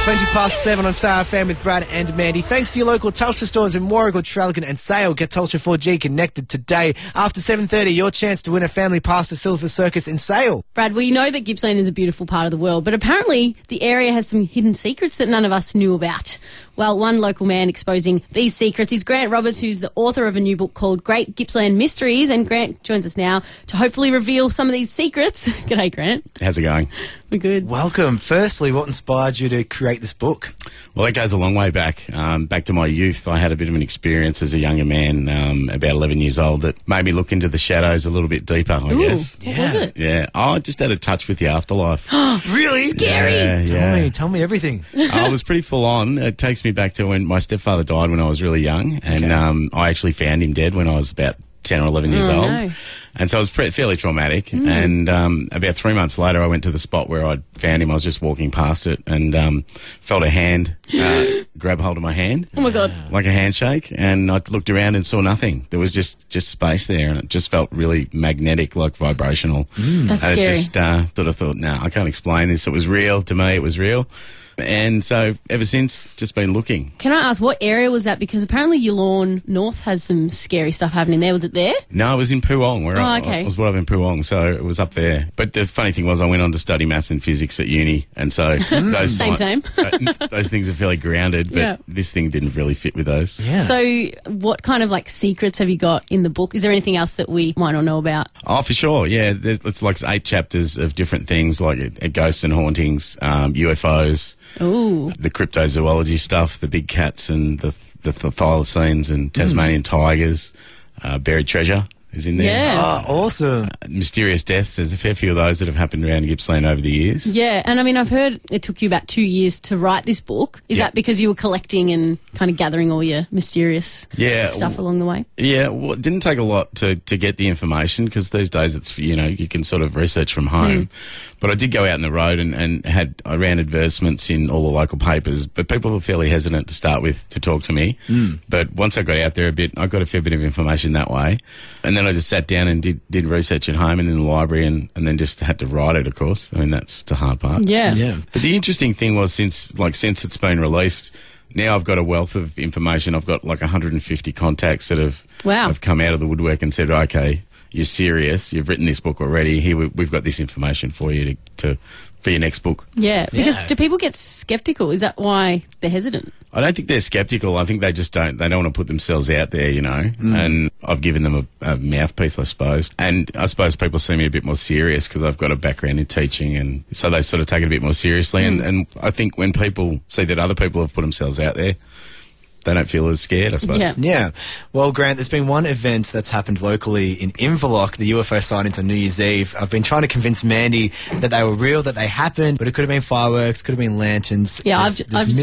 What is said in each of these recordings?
7 on Star FM with Brad and Mandy. Thanks to your local Telstra stores in Warragul, Traralgon and Sale. Get Telstra 4G connected today. After 7:30, your chance to win a family pass to Silver Circus in Sale. Brad, we know that Gippsland is a beautiful part of the world, but apparently the area has some hidden secrets that none of us knew about. Well, one local man exposing these secrets is Grant Roberts, who's the author of a new book called Great Gippsland Mysteries, and Grant joins us now to hopefully reveal some of these secrets. G'day, Grant. How's it going? We're good. Welcome. Firstly, what inspired you to create this book? Well, it goes a long way back. Back to my youth, I had a bit of an experience as a younger man, about 11 years old, that made me look into the shadows a little bit deeper, I guess. What was it? Yeah. I just had a touch with the afterlife. Really? Scary. Yeah. Tell me everything. I was pretty full on. It takes me back to when my stepfather died when I was really young, and I actually found him dead when I was about 10 or 11 years old. No. And so it was fairly traumatic. And about 3 months later, I went to the spot where I'd found him. I was just walking past it and felt a hand grab hold of my hand. Oh, my God. Like a handshake. And I looked around and saw nothing. There was just space there, and it just felt really magnetic, like vibrational. That's and scary. I just sort of thought, no, I can't explain this. It was real. To me, it was real. And so ever since, just been looking. Can I ask, what area was that? Because apparently Yallourn North has some scary stuff happening there. Was it there? No, it was in Poowong. Okay. I was brought up in Poowong, so it was up there. But the funny thing was I went on to study maths and physics at uni, and so those Same. those things are fairly grounded, but Yeah. this thing didn't really fit with those. Yeah. So what kind of, secrets have you got in the book? Is there anything else that we might not know about? Oh, for sure, yeah. It's like 8 chapters of different things, like ghosts and hauntings, UFOs, Ooh. the cryptozoology stuff, the big cats and the thylacines and Tasmanian tigers, buried treasure is in there. Yeah. Oh, awesome. Mysterious deaths, there's a fair few of those that have happened around Gippsland over the years. Yeah, and I mean, I've heard it took you about 2 years to write this book. Is Yeah. that because you were collecting and kind of gathering all your mysterious Yeah. stuff along the way? Yeah, well, it didn't take a lot to get the information, because these days it's, you can sort of research from home. But I did go out on the road and I ran advertisements in all the local papers, but people were fairly hesitant to start with to talk to me. But once I got out there a bit, I got a fair bit of information that way. And then I just sat down and did research at home and in the library, and then just had to write it, of course. I mean, that's the hard part. Yeah. Yeah. But the interesting thing was, since it's been released, now I've got a wealth of information. I've got 150 contacts that have come out of the woodwork and said, okay, you're serious, you've written this book already, here we've got this information for you for your next book. Yeah, because Yeah. do people get sceptical? Is that why they're hesitant? I don't think they're sceptical. I think they just don't want to put themselves out there, and I've given them a mouthpiece, I suppose. And I suppose people see me a bit more serious because I've got a background in teaching, and so they sort of take it a bit more seriously. And I think when people see that other people have put themselves out there, they don't feel as scared, I suppose. Yeah. Yeah. Well, Grant, there's been one event that's happened locally in Inverloch, the UFO sightings on New Year's Eve. I've been trying to convince Mandy that they were real, that they happened, but it could have been fireworks, could have been lanterns. Yeah, There's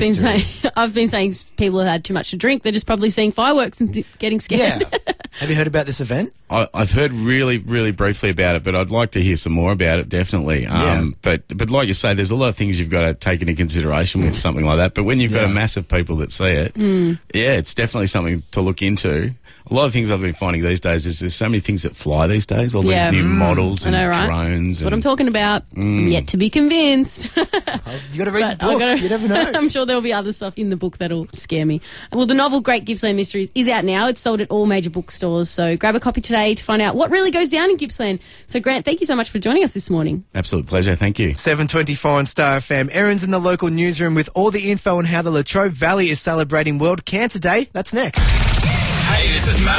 I've been saying people have had too much to drink. They're just probably seeing fireworks and getting scared. Yeah. Have you heard about this event? I've heard really, really briefly about it, but I'd like to hear some more about it, definitely. But like you say, there's a lot of things you've got to take into consideration with something like that. But when you've got a mass of people that see it, it's definitely something to look into. A lot of things I've been finding these days is there's so many things that fly these days, all these new models and I know, right? drones. That's what I'm talking about. I'm yet to be convinced. You got to read the book. You never know. I'm sure there'll be other stuff in the book that'll scare me. Well, the novel Great Gippsland Mysteries is out now. It's sold at all major bookstores, so grab a copy today to find out what really goes down in Gippsland. So, Grant, thank you so much for joining us this morning. Absolute pleasure. Thank you. 7:24 on Star FM. Erin's in the local newsroom with all the info on how the Latrobe Valley is celebrating World Cancer Day. That's next. Hey, this is Matt.